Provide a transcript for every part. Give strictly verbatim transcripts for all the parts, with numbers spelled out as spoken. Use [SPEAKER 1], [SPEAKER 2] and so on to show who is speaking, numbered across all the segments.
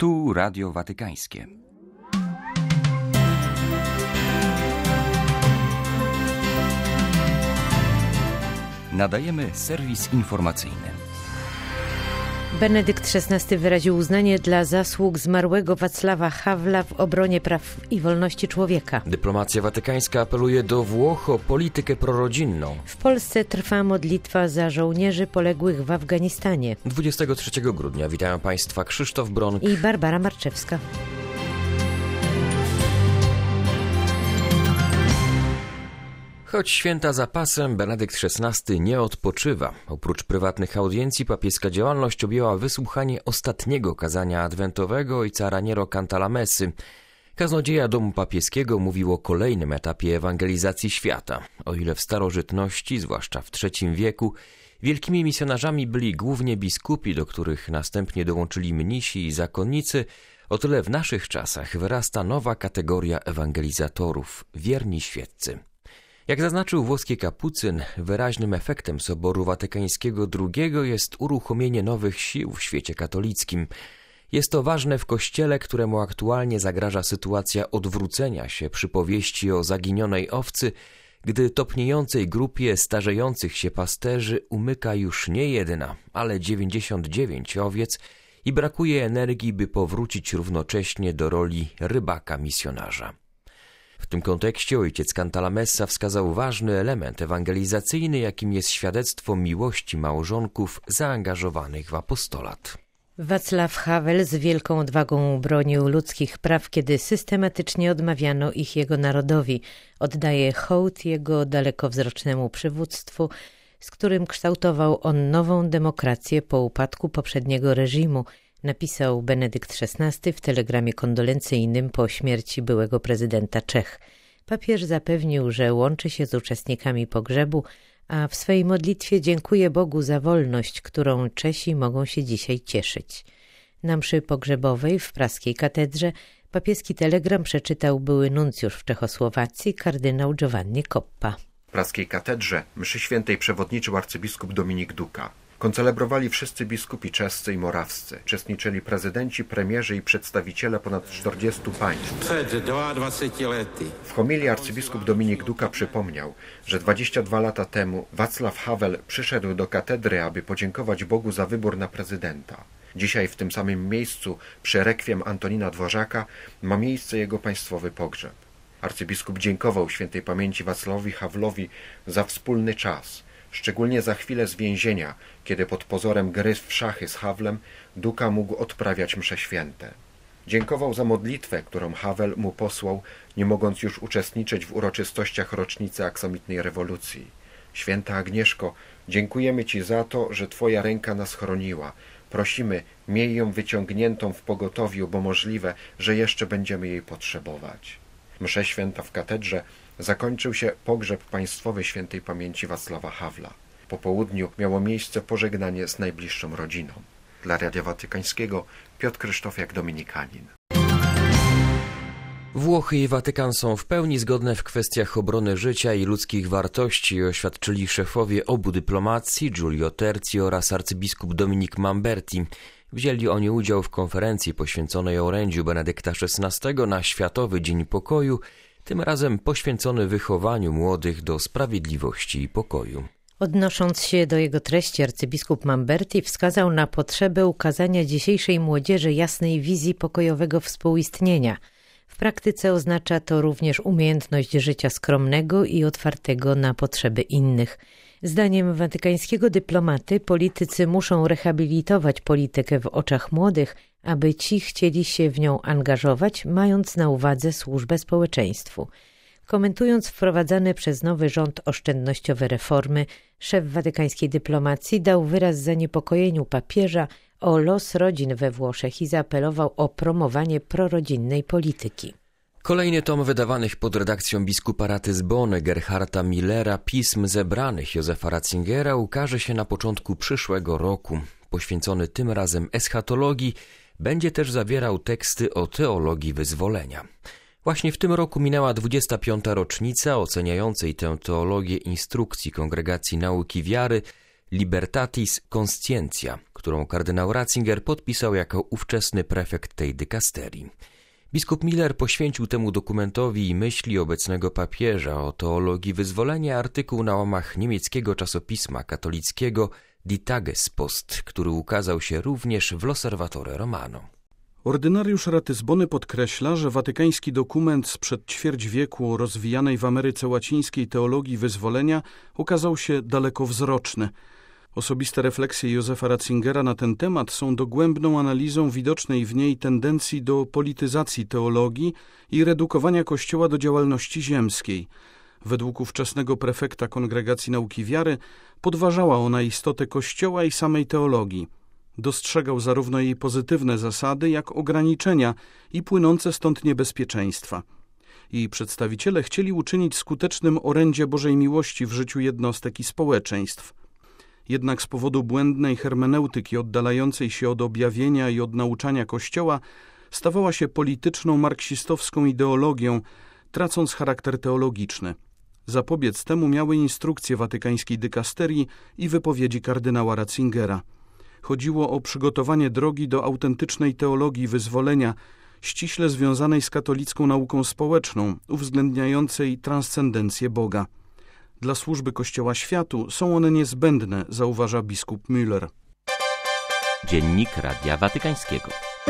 [SPEAKER 1] Tu Radio Watykańskie. Nadajemy serwis informacyjny.
[SPEAKER 2] Benedykt szesnasty wyraził uznanie dla zasług zmarłego Wacława Hawla w obronie praw i wolności człowieka.
[SPEAKER 3] Dyplomacja watykańska apeluje do Włoch o politykę prorodzinną.
[SPEAKER 2] W Polsce trwa modlitwa za żołnierzy poległych w Afganistanie.
[SPEAKER 3] dwudziestego trzeciego grudnia witają Państwa Krzysztof Bronk
[SPEAKER 2] i Barbara Marczewska.
[SPEAKER 3] Choć święta za pasem, Benedykt szesnasty nie odpoczywa. Oprócz prywatnych audiencji papieska działalność objęła wysłuchanie ostatniego kazania adwentowego ojca Raniero Cantalamessy. Kaznodzieja domu papieskiego mówił o kolejnym etapie ewangelizacji świata. O ile w starożytności, zwłaszcza w trzecim wieku, wielkimi misjonarzami byli głównie biskupi, do których następnie dołączyli mnisi i zakonnicy, o tyle w naszych czasach wyrasta nowa kategoria ewangelizatorów – wierni świeccy. Jak zaznaczył włoski kapucyn, wyraźnym efektem Soboru Watykańskiego drugiego jest uruchomienie nowych sił w świecie katolickim. Jest to ważne w Kościele, któremu aktualnie zagraża sytuacja odwrócenia się przypowieści o zaginionej owcy, gdy topniejącej grupie starzejących się pasterzy umyka już nie jedna, ale dziewięćdziesiąt dziewięć owiec i brakuje energii, by powrócić równocześnie do roli rybaka misjonarza. W tym kontekście ojciec Cantalamessa wskazał ważny element ewangelizacyjny, jakim jest świadectwo miłości małżonków zaangażowanych w apostolat.
[SPEAKER 2] Wacław Havel z wielką odwagą bronił ludzkich praw, kiedy systematycznie odmawiano ich jego narodowi. Oddaje hołd jego dalekowzrocznemu przywództwu, z którym kształtował on nową demokrację po upadku poprzedniego reżimu, napisał Benedykt szesnasty w telegramie kondolencyjnym po śmierci byłego prezydenta Czech. Papież zapewnił, że łączy się z uczestnikami pogrzebu, a w swej modlitwie dziękuje Bogu za wolność, którą Czesi mogą się dzisiaj cieszyć. Na mszy pogrzebowej w praskiej katedrze papieski telegram przeczytał były nuncjusz w Czechosłowacji kardynał Giovanni Coppa.
[SPEAKER 4] W praskiej katedrze mszy świętej przewodniczył arcybiskup Dominik Duka. Koncelebrowali wszyscy biskupi czescy i morawscy. Uczestniczyli prezydenci, premierzy i przedstawiciele ponad czterdziestu państw.
[SPEAKER 5] Przed dwudziestoma lety.
[SPEAKER 4] W homilii arcybiskup Dominik Duka przypomniał, że dwadzieścia dwa lata temu Wacław Havel przyszedł do katedry, aby podziękować Bogu za wybór na prezydenta. Dzisiaj w tym samym miejscu, przy rekwiem Antonina Dworzaka, ma miejsce jego państwowy pogrzeb. Arcybiskup dziękował świętej pamięci Wacławowi Hawlowi za wspólny czas, szczególnie za chwilę z więzienia, kiedy pod pozorem gry w szachy z Hawlem Duka mógł odprawiać msze święte. Dziękował za modlitwę, którą Havel mu posłał, nie mogąc już uczestniczyć w uroczystościach rocznicy aksamitnej rewolucji. Święta Agnieszko, dziękujemy Ci za to, że Twoja ręka nas chroniła. Prosimy, miej ją wyciągniętą w pogotowiu, bo możliwe, że jeszcze będziemy jej potrzebować. Msze święta w katedrze zakończył się pogrzeb państwowy świętej pamięci Wacława Hawla. Po południu miało miejsce pożegnanie z najbliższą rodziną. Dla Radia Watykańskiego Piotr Krzysztofiak, Dominikanin.
[SPEAKER 3] Włochy i Watykan są w pełni zgodne w kwestiach obrony życia i ludzkich wartości, oświadczyli szefowie obu dyplomacji, Giulio Terzi oraz arcybiskup Dominik Mamberti. Wzięli oni udział w konferencji poświęconej orędziu Benedykta szesnastego na Światowy Dzień Pokoju, tym razem poświęcony wychowaniu młodych do sprawiedliwości i pokoju.
[SPEAKER 2] Odnosząc się do jego treści, arcybiskup Mamberti wskazał na potrzebę ukazania dzisiejszej młodzieży jasnej wizji pokojowego współistnienia. W praktyce oznacza to również umiejętność życia skromnego i otwartego na potrzeby innych. Zdaniem watykańskiego dyplomaty politycy muszą rehabilitować politykę w oczach młodych, aby ci chcieli się w nią angażować, mając na uwadze służbę społeczeństwu. Komentując wprowadzane przez nowy rząd oszczędnościowe reformy, szef watykańskiej dyplomacji dał wyraz zaniepokojeniu papieża o los rodzin we Włoszech i zaapelował o promowanie prorodzinnej polityki.
[SPEAKER 3] Kolejny tom wydawanych pod redakcją biskupa Ratisbony Gerharda Millera pism zebranych Józefa Ratzingera ukaże się na początku przyszłego roku. Poświęcony tym razem eschatologii, będzie też zawierał teksty o teologii wyzwolenia. Właśnie w tym roku minęła dwudziesta piąta rocznica oceniającej tę teologię instrukcji Kongregacji Nauki Wiary Libertatis Conscientia, którą kardynał Ratzinger podpisał jako ówczesny prefekt tej dykasterii. Biskup Miller poświęcił temu dokumentowi i myśli obecnego papieża o teologii wyzwolenia artykuł na łamach niemieckiego czasopisma katolickiego Die Tagespost, który ukazał się również w L'Osservatore Romano.
[SPEAKER 6] Ordynariusz Ratyzbony podkreśla, że watykański dokument sprzed ćwierć wieku o rozwijanej w Ameryce Łacińskiej teologii wyzwolenia okazał się dalekowzroczny. Osobiste refleksje Józefa Ratzingera na ten temat są dogłębną analizą widocznej w niej tendencji do polityzacji teologii i redukowania Kościoła do działalności ziemskiej. Według ówczesnego prefekta Kongregacji Nauki Wiary podważała ona istotę Kościoła i samej teologii. Dostrzegał zarówno jej pozytywne zasady, jak ograniczenia i płynące stąd niebezpieczeństwa. Jej przedstawiciele chcieli uczynić skutecznym orędzie Bożej miłości w życiu jednostek i społeczeństw. Jednak z powodu błędnej hermeneutyki oddalającej się od objawienia i od nauczania Kościoła stawała się polityczną marksistowską ideologią, tracąc charakter teologiczny. Zapobiec temu miały instrukcje watykańskiej dykasterii i wypowiedzi kardynała Ratzingera. Chodziło o przygotowanie drogi do autentycznej teologii wyzwolenia, ściśle związanej z katolicką nauką społeczną, uwzględniającej transcendencję Boga. Dla służby Kościoła światu są one niezbędne, zauważa biskup Müller.
[SPEAKER 7] Dziennik Radia Watykańskiego.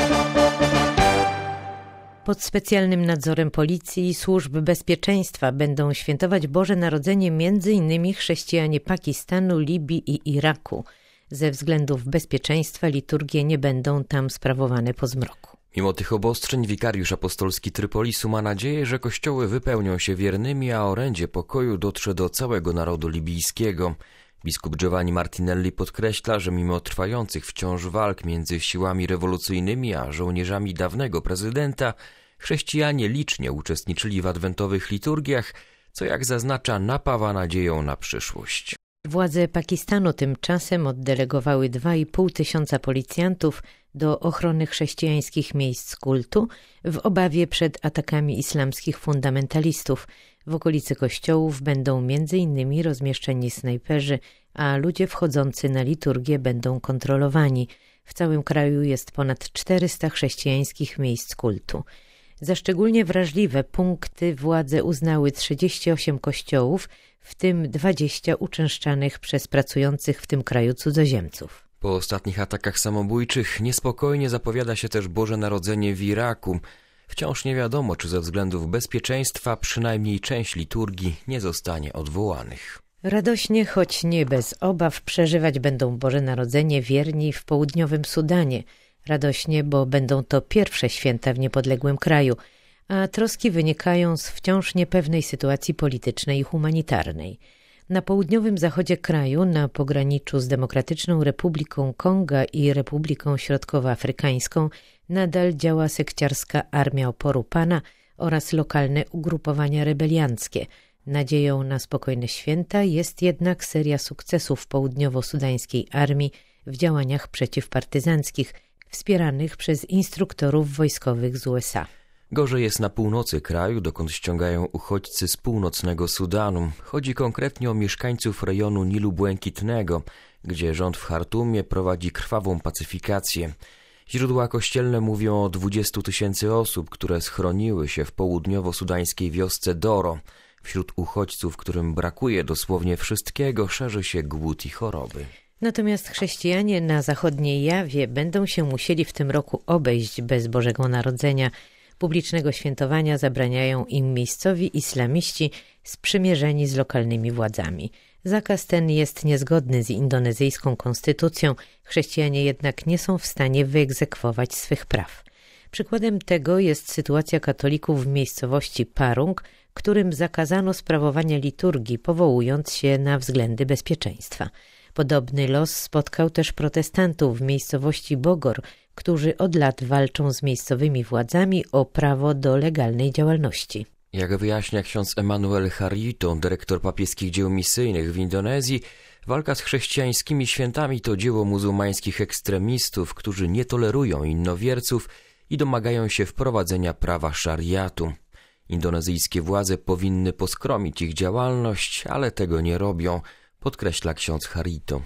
[SPEAKER 2] Pod specjalnym nadzorem policji i służb bezpieczeństwa będą świętować Boże Narodzenie m.in. chrześcijanie Pakistanu, Libii i Iraku. Ze względów bezpieczeństwa liturgie nie będą tam sprawowane po zmroku.
[SPEAKER 3] Mimo tych obostrzeń wikariusz apostolski Trypolisu ma nadzieję, że kościoły wypełnią się wiernymi, a orędzie pokoju dotrze do całego narodu libijskiego. Biskup Giovanni Martinelli podkreśla, że mimo trwających wciąż walk między siłami rewolucyjnymi a żołnierzami dawnego prezydenta, chrześcijanie licznie uczestniczyli w adwentowych liturgiach, co jak zaznacza napawa nadzieją na przyszłość.
[SPEAKER 2] Władze Pakistanu tymczasem oddelegowały dwa i pół tysiąca policjantów do ochrony chrześcijańskich miejsc kultu w obawie przed atakami islamskich fundamentalistów. W okolicy kościołów będą między innymi rozmieszczeni snajperzy, a ludzie wchodzący na liturgię będą kontrolowani. W całym kraju jest ponad czterysta chrześcijańskich miejsc kultu. Za szczególnie wrażliwe punkty władze uznały trzydzieści osiem kościołów, w tym dwadzieścia uczęszczanych przez pracujących w tym kraju cudzoziemców.
[SPEAKER 3] Po ostatnich atakach samobójczych niespokojnie zapowiada się też Boże Narodzenie w Iraku. Wciąż nie wiadomo, czy ze względów bezpieczeństwa przynajmniej część liturgii nie zostanie odwołanych.
[SPEAKER 2] Radośnie, choć nie bez obaw, przeżywać będą Boże Narodzenie wierni w południowym Sudanie. Radośnie, bo będą to pierwsze święta w niepodległym kraju, a troski wynikają z wciąż niepewnej sytuacji politycznej i humanitarnej. Na południowym zachodzie kraju, na pograniczu z Demokratyczną Republiką Konga i Republiką Środkowoafrykańską, nadal działa sekciarska Armia Oporu Pana oraz lokalne ugrupowania rebelianckie. Nadzieją na spokojne święta jest jednak seria sukcesów południowo-sudańskiej armii w działaniach przeciwpartyzanckich, wspieranych przez instruktorów wojskowych z U S A.
[SPEAKER 3] Gorzej jest na północy kraju, dokąd ściągają uchodźcy z północnego Sudanu. Chodzi konkretnie o mieszkańców rejonu Nilu Błękitnego, gdzie rząd w Chartumie prowadzi krwawą pacyfikację. Źródła kościelne mówią o dwudziestu tysięcy osób, które schroniły się w południowo-sudańskiej wiosce Doro. Wśród uchodźców, którym brakuje dosłownie wszystkiego, szerzy się głód i choroby.
[SPEAKER 2] Natomiast chrześcijanie na zachodniej Jawie będą się musieli w tym roku obejść bez Bożego Narodzenia. Publicznego świętowania zabraniają im miejscowi islamiści sprzymierzeni z lokalnymi władzami. Zakaz ten jest niezgodny z indonezyjską konstytucją, chrześcijanie jednak nie są w stanie wyegzekwować swych praw. Przykładem tego jest sytuacja katolików w miejscowości Parung, którym zakazano sprawowania liturgii, powołując się na względy bezpieczeństwa. Podobny los spotkał też protestantów w miejscowości Bogor, którzy od lat walczą z miejscowymi władzami o prawo do legalnej działalności.
[SPEAKER 3] Jak wyjaśnia ksiądz Emanuel Harito, dyrektor papieskich dzieł misyjnych w Indonezji, walka z chrześcijańskimi świętami to dzieło muzułmańskich ekstremistów, którzy nie tolerują innowierców i domagają się wprowadzenia prawa szariatu. Indonezyjskie władze powinny poskromić ich działalność, ale tego nie robią, podkreśla ksiądz Harito.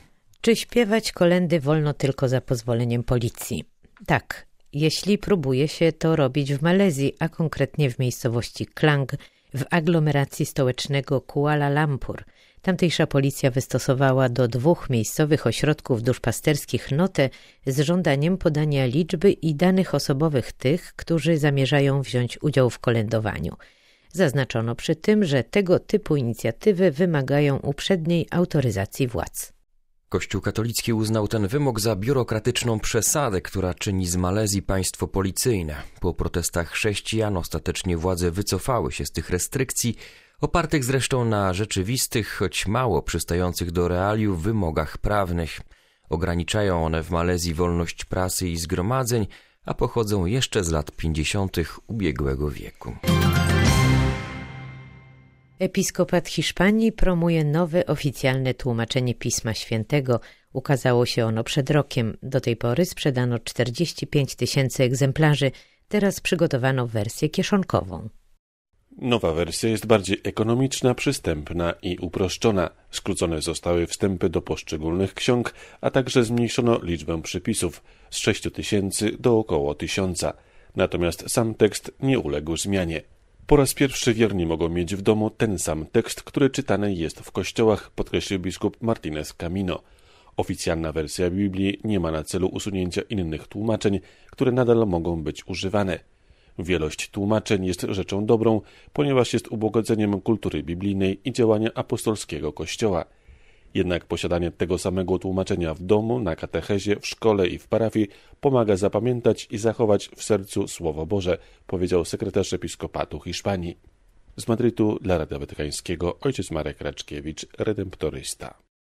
[SPEAKER 2] Czy śpiewać kolędy wolno tylko za pozwoleniem policji? Tak, jeśli próbuje się to robić w Malezji, a konkretnie w miejscowości Klang, w aglomeracji stołecznego Kuala Lumpur. Tamtejsza policja wystosowała do dwóch miejscowych ośrodków duszpasterskich notę z żądaniem podania liczby i danych osobowych tych, którzy zamierzają wziąć udział w kolędowaniu. Zaznaczono przy tym, że tego typu inicjatywy wymagają uprzedniej autoryzacji władz.
[SPEAKER 3] Kościół katolicki uznał ten wymóg za biurokratyczną przesadę, która czyni z Malezji państwo policyjne. Po protestach chrześcijan ostatecznie władze wycofały się z tych restrykcji, opartych zresztą na rzeczywistych, choć mało przystających do realiów wymogach prawnych. Ograniczają one w Malezji wolność prasy i zgromadzeń, a pochodzą jeszcze z lat pięćdziesiątych ubiegłego wieku.
[SPEAKER 2] Episkopat Hiszpanii promuje nowe oficjalne tłumaczenie Pisma Świętego. Ukazało się ono przed rokiem. Do tej pory sprzedano czterdzieści pięć tysięcy egzemplarzy. Teraz przygotowano wersję kieszonkową.
[SPEAKER 8] Nowa wersja jest bardziej ekonomiczna, przystępna i uproszczona. Skrócone zostały wstępy do poszczególnych ksiąg, a także zmniejszono liczbę przypisów z sześciu tysięcy do około tysiąca. Natomiast sam tekst nie uległ zmianie. Po raz pierwszy wierni mogą mieć w domu ten sam tekst, który czytany jest w kościołach, podkreślił biskup Martinez Camino. Oficjalna wersja Biblii nie ma na celu usunięcia innych tłumaczeń, które nadal mogą być używane. Wielość tłumaczeń jest rzeczą dobrą, ponieważ jest ubogaczeniem kultury biblijnej i działania apostolskiego Kościoła. Jednak posiadanie tego samego tłumaczenia w domu, na katechezie, w szkole i w parafii pomaga zapamiętać i zachować w sercu Słowo Boże, powiedział sekretarz episkopatu Hiszpanii. Z Madrytu dla Radia Watykańskiego ojciec Marek Raczkiewicz, redemptorysta.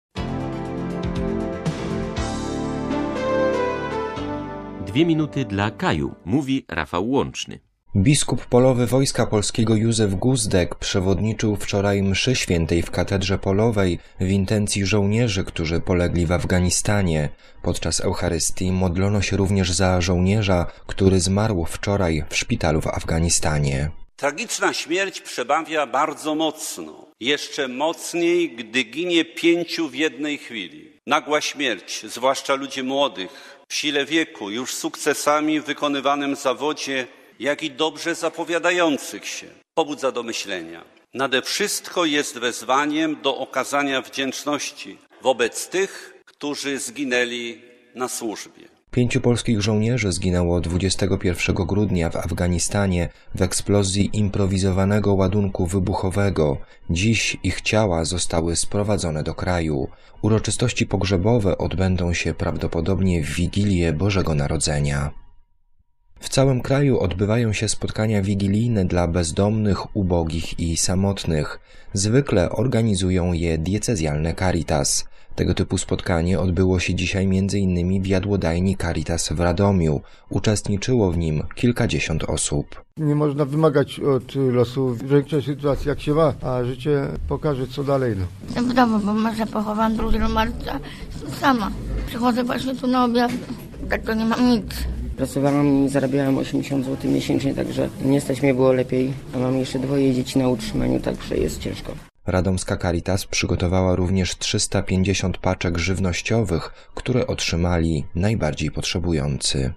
[SPEAKER 7] Dwie minuty dla Kaju, mówi Rafał Łączny.
[SPEAKER 9] Biskup polowy Wojska Polskiego Józef Guzdek przewodniczył wczoraj mszy świętej w katedrze polowej w intencji żołnierzy, którzy polegli w Afganistanie. Podczas Eucharystii modlono się również za żołnierza, który zmarł wczoraj w szpitalu w Afganistanie.
[SPEAKER 10] Tragiczna śmierć przebawia bardzo mocno. Jeszcze mocniej, gdy ginie pięciu w jednej chwili. Nagła śmierć, zwłaszcza ludzi młodych, w sile wieku, już sukcesami w wykonywanym zawodzie, jak i dobrze zapowiadających się, pobudza do myślenia. Nade wszystko jest wezwaniem do okazania wdzięczności wobec tych, którzy zginęli na służbie.
[SPEAKER 9] Pięciu polskich żołnierzy zginęło dwudziestego pierwszego grudnia w Afganistanie w eksplozji improwizowanego ładunku wybuchowego. Dziś ich ciała zostały sprowadzone do kraju. Uroczystości pogrzebowe odbędą się prawdopodobnie w Wigilię Bożego Narodzenia. W całym kraju odbywają się spotkania wigilijne dla bezdomnych, ubogich i samotnych. Zwykle organizują je diecezjalne Caritas. Tego typu spotkanie odbyło się dzisiaj między innymi w jadłodajni Caritas w Radomiu. Uczestniczyło w nim kilkadziesiąt osób.
[SPEAKER 11] Nie można wymagać od losu większej sytuacji jak się ma, a życie pokaże co dalej. No.
[SPEAKER 12] W domu, bo może pochowałam drugiego marca sama. Przychodzę właśnie tu na obiad, tak to nie mam nic.
[SPEAKER 13] Pracowałam i zarabiałam osiemdziesiąt złotych miesięcznie, także nie stać mnie było lepiej, a mam jeszcze dwoje dzieci na utrzymaniu, także jest ciężko.
[SPEAKER 9] Radomska Caritas przygotowała również trzysta pięćdziesiąt paczek żywnościowych, które otrzymali najbardziej potrzebujący.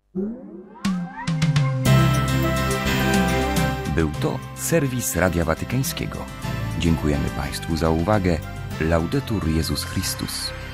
[SPEAKER 1] Był to serwis Radia Watykańskiego. Dziękujemy Państwu za uwagę. Laudetur Jezus Chrystus.